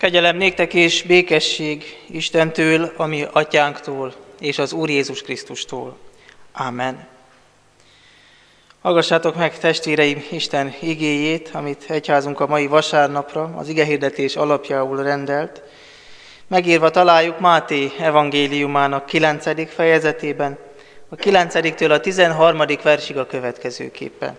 Kegyelem néktek és békesség Istentől, a mi atyánktól, és az Úr Jézus Krisztustól. Ámen. Hallgassátok meg, testvéreim, Isten igéjét, amit egyházunk a mai vasárnapra az igehirdetés alapjául rendelt. Megírva találjuk Máté evangéliumának 9. fejezetében, a 9-től a 13. versig a következőképpen.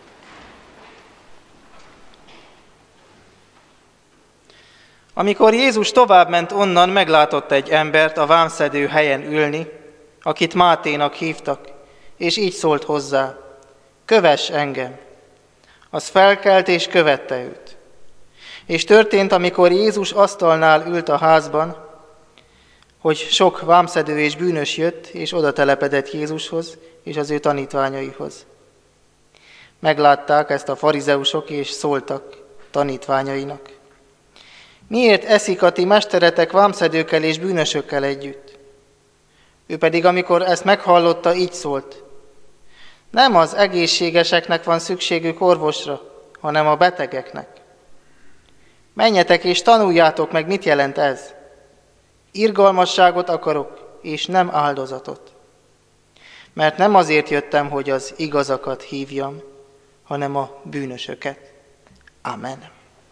Amikor Jézus továbbment onnan, meglátott egy embert a vámszedő helyen ülni, akit Máténak hívtak, és így szólt hozzá: kövess engem! Az felkelt és követte őt. És történt, amikor Jézus asztalnál ült a házban, hogy sok vámszedő és bűnös jött, és oda telepedett Jézushoz és az ő tanítványaihoz. Meglátták ezt a farizeusok, és szóltak tanítványainak: miért eszik a ti mesteretek vámszedőkkel és bűnösökkel együtt? Ő pedig, amikor ezt meghallotta, így szólt: nem az egészségeseknek van szükségük orvosra, hanem a betegeknek. Menjetek és tanuljátok meg, mit jelent ez. Irgalmasságot akarok, és nem áldozatot. Mert nem azért jöttem, hogy az igazakat hívjam, hanem a bűnösöket. Amen.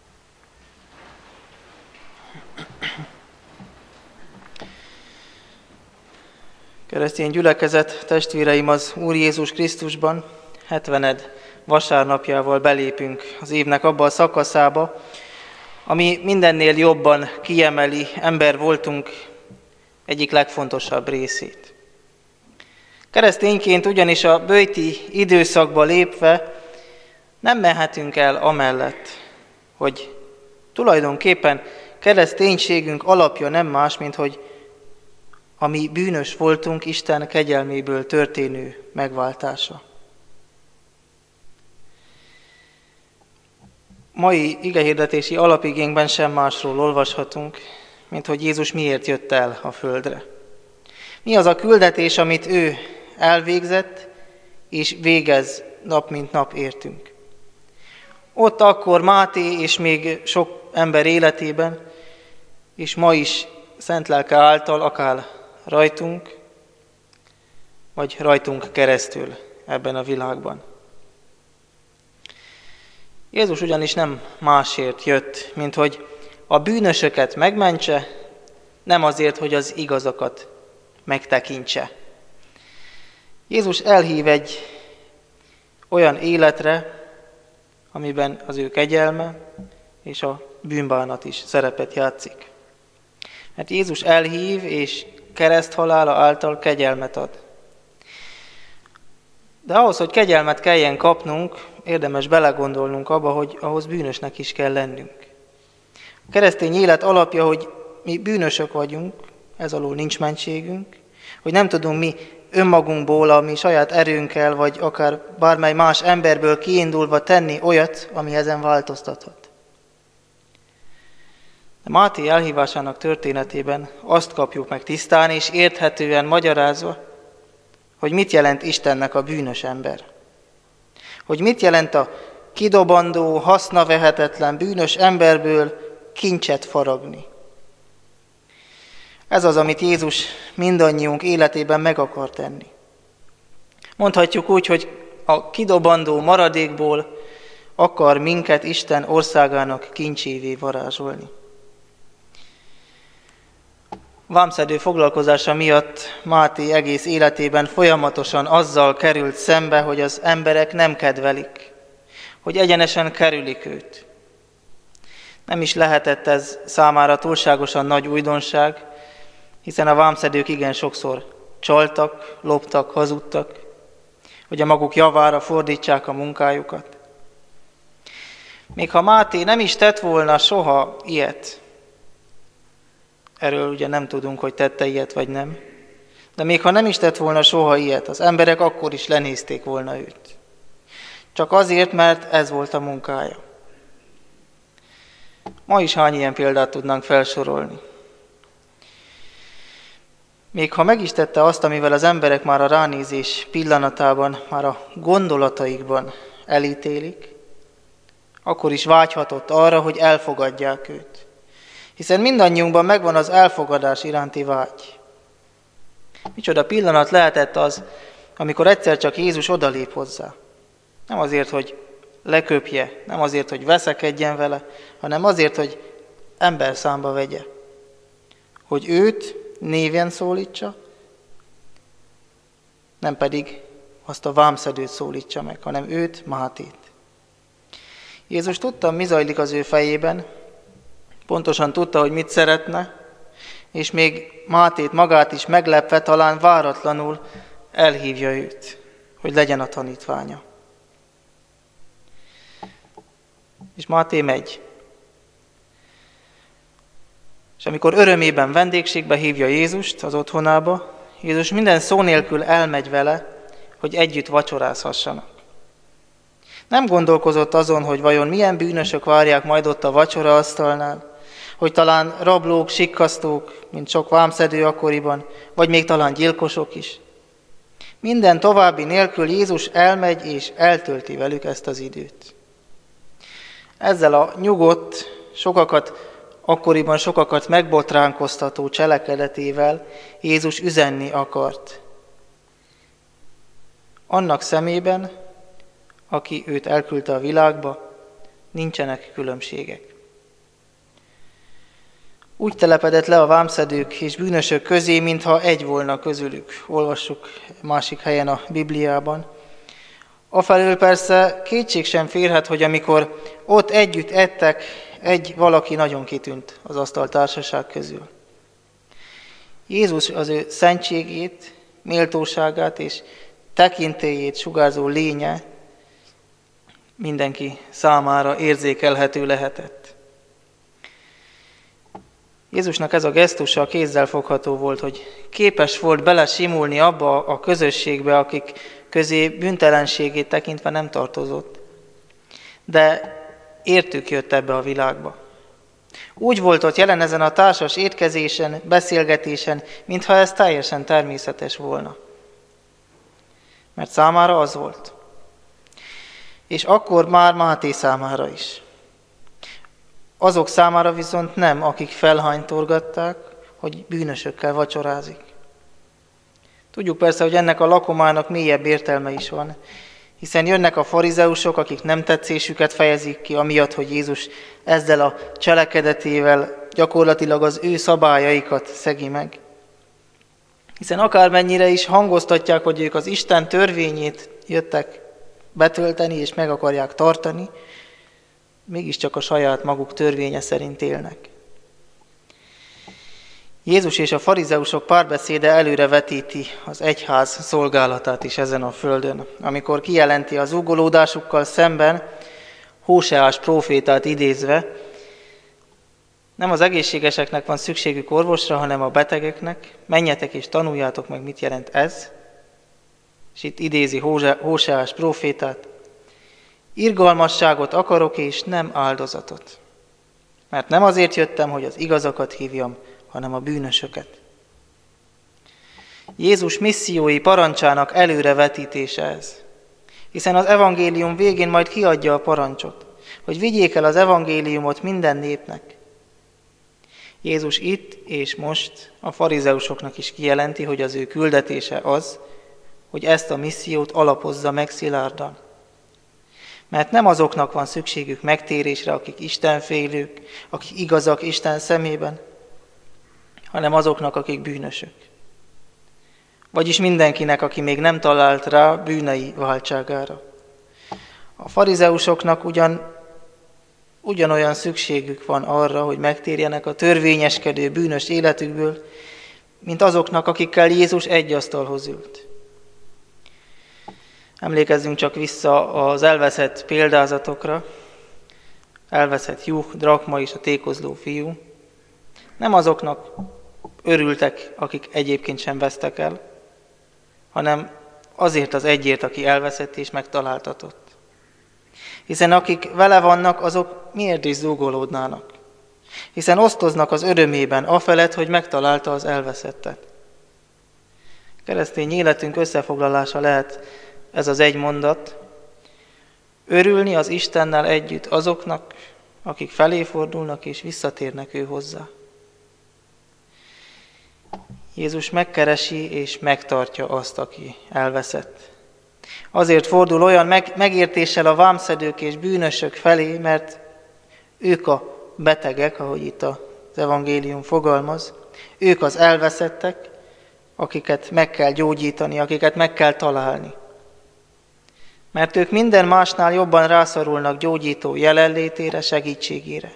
Keresztény gyülekezet, testvéreim, az Úr Jézus Krisztusban 70. vasárnapjával belépünk az évnek abba a szakaszába, ami mindennél jobban kiemeli ember voltunk egyik legfontosabb részét. Keresztényként ugyanis a böjti időszakba lépve nem mehetünk el amellett, hogy tulajdonképpen kereszténységünk alapja nem más, mint hogy a mi bűnös voltunk Isten kegyelméből történő megváltása. Mai igehirdetési alapigénkben sem másról olvashatunk, mint hogy Jézus miért jött el a földre. Mi az a küldetés, amit ő elvégzett, és végez nap mint nap értünk. Ott akkor Máté és még sok ember életében, és ma is Szent Lelke által, akár rajtunk, vagy rajtunk keresztül ebben a világban. Jézus ugyanis nem másért jött, mint hogy a bűnösöket megmentse, nem azért, hogy az igazakat megtekintse. Jézus elhív egy olyan életre, amiben az ő kegyelme és a bűnbánat is szerepet játszik. Mert Jézus elhív és kereszthalála által kegyelmet ad. De ahhoz, hogy kegyelmet kelljen kapnunk, érdemes belegondolnunk abba, hogy ahhoz bűnösnek is kell lennünk. A keresztény élet alapja, hogy mi bűnösök vagyunk, ez alól nincs mentségünk, hogy nem tudunk mi önmagunkból, a mi saját erőnkkel, vagy akár bármely más emberből kiindulva tenni olyat, ami ezen változtathat. De Máté elhívásának történetében azt kapjuk meg tisztán és érthetően magyarázva, hogy mit jelent Istennek a bűnös ember. Hogy mit jelent a kidobandó, hasznavehetetlen bűnös emberből kincset faragni. Ez az, amit Jézus mindannyiunk életében meg akar tenni. Mondhatjuk úgy, hogy a kidobandó maradékból akar minket Isten országának kincsévé varázsolni. Vámszedő foglalkozása miatt Máté egész életében folyamatosan azzal került szembe, hogy az emberek nem kedvelik, hogy egyenesen kerülik őt. Nem is lehetett ez számára túlságosan nagy újdonság, hiszen a vámszedők igen sokszor csaltak, loptak, hazudtak, hogy a maguk javára fordítsák a munkájukat. Még ha Máté nem is tett volna soha ilyet, erről ugye nem tudunk, hogy tette ilyet vagy nem, de még ha nem is tett volna soha ilyet, az emberek akkor is lenézték volna őt. Csak azért, mert ez volt a munkája. Ma is hány ilyen példát tudnánk felsorolni. Még ha meg is tette azt, amivel az emberek már a ránézés pillanatában, már a gondolataikban elítélik, akkor is vágyhatott arra, hogy elfogadják őt. Hiszen mindannyiunkban megvan az elfogadás iránti vágy. Micsoda pillanat lehetett az, amikor egyszer csak Jézus odalép hozzá. Nem azért, hogy leköpje, nem azért, hogy veszekedjen vele, hanem azért, hogy ember számba vegye. Hogy őt néven szólítsa, nem pedig azt a vámszedőt szólítsa meg, hanem őt, Mátét. Jézus tudta, mi zajlik az ő fejében, pontosan tudta, hogy mit szeretne, és még Mátét magát is meglepve, talán váratlanul elhívja őt, hogy legyen a tanítványa. És Máté megy. És amikor örömében vendégségbe hívja Jézust az otthonába, Jézus minden szó nélkül elmegy vele, hogy együtt vacsorázhassanak. Nem gondolkozott azon, hogy vajon milyen bűnösök várják majd ott a vacsoraasztalnál, hogy talán rablók, sikkasztók, mint sok vámszedő akkoriban, vagy még talán gyilkosok is. Minden további nélkül Jézus elmegy és eltölti velük ezt az időt. Ezzel a nyugodt, akkoriban sokakat megbotránkoztató cselekedetével Jézus üzenni akart. Annak szemében, aki őt elküldte a világba, nincsenek különbségek. Úgy telepedett le a vámszedők és bűnösök közé, mintha egy volna közülük. Olvassuk másik helyen a Bibliában. Afelől persze kétség sem férhet, hogy amikor ott együtt ettek, egy valaki nagyon kitűnt az asztaltársaság közül. Jézus az ő szentségét, méltóságát és tekintélyét sugárzó lénye mindenki számára érzékelhető lehetett. Jézusnak ez a gesztusa kézzelfogható volt, hogy képes volt belesimulni abba a közösségbe, akik közé bűntelenségét tekintve nem tartozott. De értük jött ebbe a világba. Úgy volt ott jelen ezen a társas étkezésen, beszélgetésen, mintha ez teljesen természetes volna. Mert számára az volt. És akkor már Máté számára is. Azok számára viszont nem, akik felhánytorgatták, hogy bűnösökkel vacsorázik. Tudjuk persze, hogy ennek a lakomának mélyebb értelme is van, hiszen jönnek a farizeusok, akik nem tetszésüket fejezik ki, amiatt, hogy Jézus ezzel a cselekedetével gyakorlatilag az ő szabályaikat szegi meg. Hiszen akármennyire is hangoztatják, hogy ők az Isten törvényét jöttek betölteni és meg akarják tartani, mégiscsak a saját maguk törvénye szerint élnek. Jézus és a farizeusok párbeszéde előrevetíti az egyház szolgálatát is ezen a földön, amikor kijelenti az zúgolódásukkal szemben, Hóseás prófétát idézve, nem az egészségeseknek van szükségük orvosra, hanem a betegeknek, menjetek és tanuljátok meg, mit jelent ez. És itt idézi Hóseás prófétát, irgalmasságot akarok és nem áldozatot, mert nem azért jöttem, hogy az igazakat hívjam, hanem a bűnösöket. Jézus missziói parancsának előrevetítése ez, hiszen az evangélium végén majd kiadja a parancsot, hogy vigyék el az evangéliumot minden népnek. Jézus itt és most a farizeusoknak is kijelenti, hogy az ő küldetése az, hogy ezt a missziót alapozza meg szilárdan. Mert nem azoknak van szükségük megtérésre, akik istenfélők, akik igazak Isten szemében, hanem azoknak, akik bűnösök. Vagyis mindenkinek, aki még nem talált rá bűnei váltságára. A farizeusoknak ugyanolyan szükségük van arra, hogy megtérjenek a törvényeskedő bűnös életükből, mint azoknak, akikkel Jézus egy asztalhoz ült. Emlékezzünk csak vissza az elveszett példázatokra, elveszett juh, drakma és a tékozló fiú. Nem azoknak örültek, akik egyébként sem vesztek el, hanem azért az egyért, aki elveszett és megtaláltatott. Hiszen akik vele vannak, azok miért is zúgolódnának? Hiszen osztoznak az örömében, afelett, hogy megtalálta az elveszettet. Keresztény életünk összefoglalása lehet ez az egy mondat. Örülni az Istennel együtt azoknak, akik felé fordulnak és visszatérnek ő hozzá. Jézus megkeresi és megtartja azt, aki elveszett. Azért fordul olyan megértéssel a vámszedők és bűnösök felé, mert ők a betegek, ahogy itt az evangélium fogalmaz, ők az elveszettek, akiket meg kell gyógyítani, akiket meg kell találni. Mert ők minden másnál jobban rászorulnak gyógyító jelenlétére, segítségére.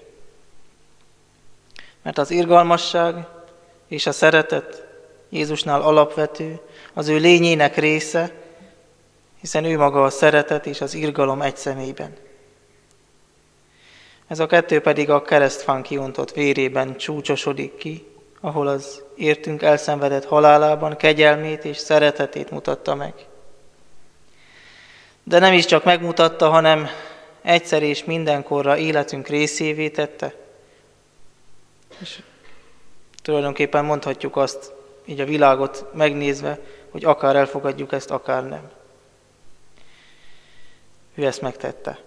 Mert az irgalmasság és a szeretet Jézusnál alapvető, az ő lényének része, hiszen ő maga a szeretet és az irgalom egy személyben. Ez a kettő pedig a keresztfán kiontott vérében csúcsosodik ki, ahol az értünk elszenvedett halálában kegyelmét és szeretetét mutatta meg. De nem is csak megmutatta, hanem egyszer és mindenkorra életünk részévé tette. És tulajdonképpen mondhatjuk azt, így a világot megnézve, hogy akár elfogadjuk ezt, akár nem. Ő ezt megtette.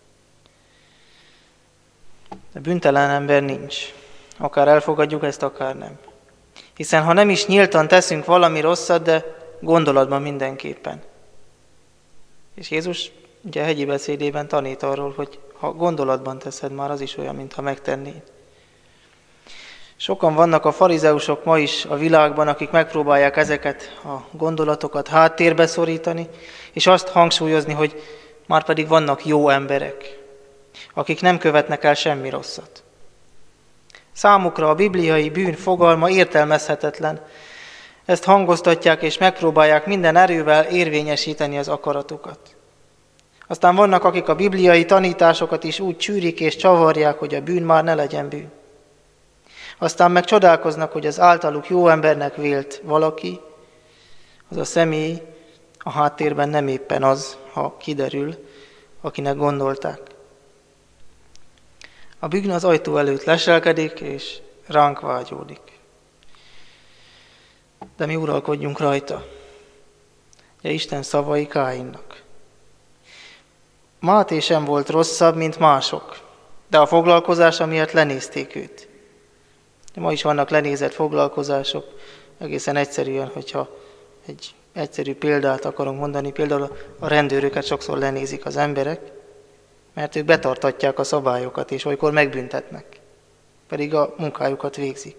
De bűntelen ember nincs. Akár elfogadjuk ezt, akár nem. Hiszen ha nem is nyíltan teszünk valami rosszat, de gondolatban mindenképpen. És Jézus ugye a hegyi beszédében tanít arról, hogy ha gondolatban teszed, már az is olyan, mintha megtennéd. Sokan vannak a farizeusok ma is a világban, akik megpróbálják ezeket a gondolatokat háttérbe szorítani, és azt hangsúlyozni, hogy már pedig vannak jó emberek, akik nem követnek el semmi rosszat. Számukra a bibliai bűn fogalma értelmezhetetlen. Ezt hangoztatják és megpróbálják minden erővel érvényesíteni az akaratukat. Aztán vannak, akik a bibliai tanításokat is úgy csűrik és csavarják, hogy a bűn már ne legyen bűn. Aztán meg csodálkoznak, hogy az általuk jó embernek vélt valaki, az a személy a háttérben nem éppen az, ha kiderül, akinek gondolták. A bűn az ajtó előtt leselkedik, és ránk vágyódik. De mi uralkodjunk rajta. Ugye Isten szavai Káinnak. Máté sem volt rosszabb, mint mások, de a foglalkozása miatt lenézték őt. Ma is vannak lenézett foglalkozások, egészen egyszerűen, hogyha egy egyszerű példát akarunk mondani, például a rendőröket sokszor lenézik az emberek, mert ők betartatják a szabályokat, és olykor megbüntetnek, pedig a munkájukat végzik.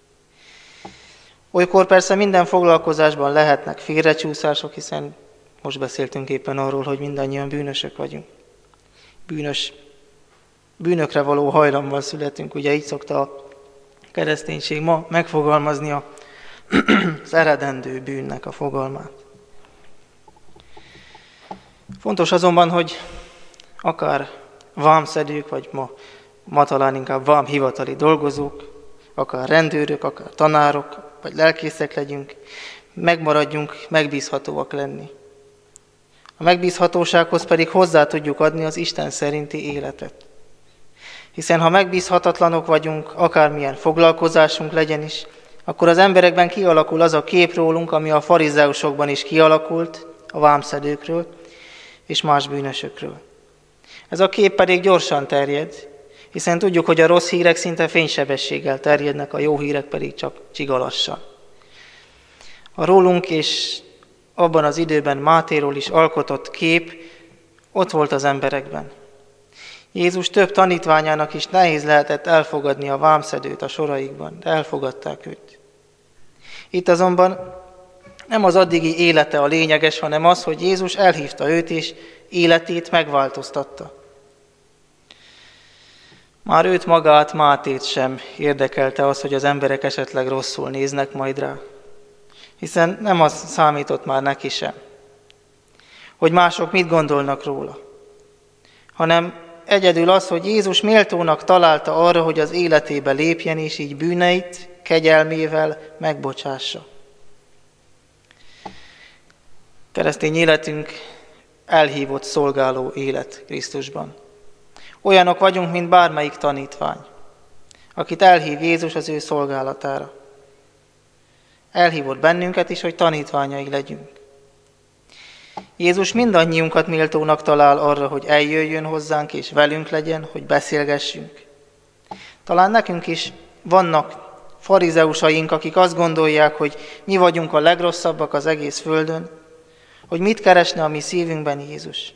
Olykor persze minden foglalkozásban lehetnek félrecsúszások, hiszen most beszéltünk éppen arról, hogy mindannyian bűnösök vagyunk. Bűnökre való hajlammal születünk, ugye így szokta a kereszténység ma megfogalmazni az eredendő bűnnek a fogalmát. Fontos azonban, hogy akár vámszedők, vagy ma talán inkább vámhivatali dolgozók, akár rendőrök, akár tanárok, vagy lelkészek legyünk, megmaradjunk megbízhatóak lenni. A megbízhatósághoz pedig hozzá tudjuk adni az Isten szerinti életet. Hiszen ha megbízhatatlanok vagyunk, akármilyen foglalkozásunk legyen is, akkor az emberekben kialakul az a kép rólunk, ami a farizeusokban is kialakult, a vámszedőkről és más bűnösökről. Ez a kép pedig gyorsan terjed, hiszen tudjuk, hogy a rossz hírek szinte fénysebességgel terjednek, a jó hírek pedig csak csigalassan. A rólunk és abban az időben Mátéról is alkotott kép ott volt az emberekben. Jézus több tanítványának is nehéz lehetett elfogadni a vámszedőt a soraikban, de elfogadták őt. Itt azonban nem az addigi élete a lényeges, hanem az, hogy Jézus elhívta őt és életét megváltoztatta. Már őt magát, Mátét sem érdekelte az, hogy az emberek esetleg rosszul néznek majd rá. Hiszen nem az számított már neki sem, hogy mások mit gondolnak róla, hanem egyedül az, hogy Jézus méltónak találta arra, hogy az életébe lépjen, és így bűneit kegyelmével megbocsássa. Keresztény életünk elhívott szolgáló élet Krisztusban. Olyanok vagyunk, mint bármelyik tanítvány, akit elhív Jézus az ő szolgálatára. Elhívott bennünket is, hogy tanítványai legyünk. Jézus mindannyiunkat méltónak talál arra, hogy eljöjjön hozzánk és velünk legyen, hogy beszélgessünk. Talán nekünk is vannak farizeusaink, akik azt gondolják, hogy mi vagyunk a legrosszabbak az egész földön, hogy mit keresne a mi szívünkben Jézus.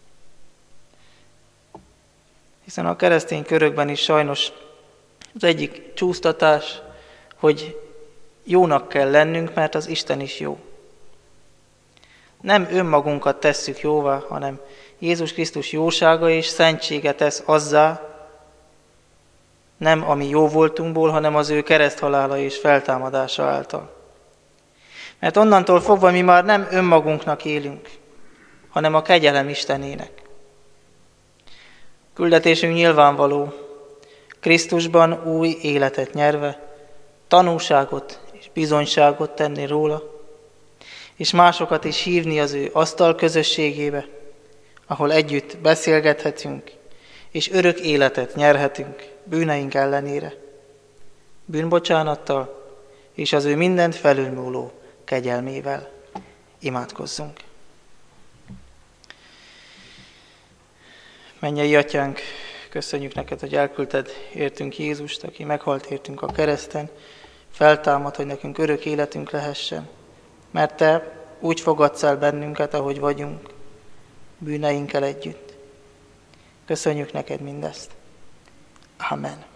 Hiszen a keresztény körökben is sajnos az egyik csúsztatás, hogy jónak kell lennünk, mert az Isten is jó. Nem önmagunkat tesszük jóvá, hanem Jézus Krisztus jósága és szentsége tesz azzá, nem a mi jó voltunkból, hanem az ő kereszthalála és feltámadása által. Mert onnantól fogva mi már nem önmagunknak élünk, hanem a kegyelem Istenének. Küldetésünk nyilvánvaló, Krisztusban új életet nyerve, tanúságot és bizonyságot tenni róla, és másokat is hívni az ő asztal közösségébe, ahol együtt beszélgethetünk, és örök életet nyerhetünk bűneink ellenére, bűnbocsánattal és az ő mindent felülmúló kegyelmével. Imádkozzunk! Mennyei Atyánk, köszönjük neked, hogy elküldted értünk Jézust, aki meghalt értünk a kereszten, feltámad, hogy nekünk örök életünk lehessen, mert te úgy fogadsz el bennünket, ahogy vagyunk, bűneinkkel együtt. Köszönjük neked mindezt. Amen.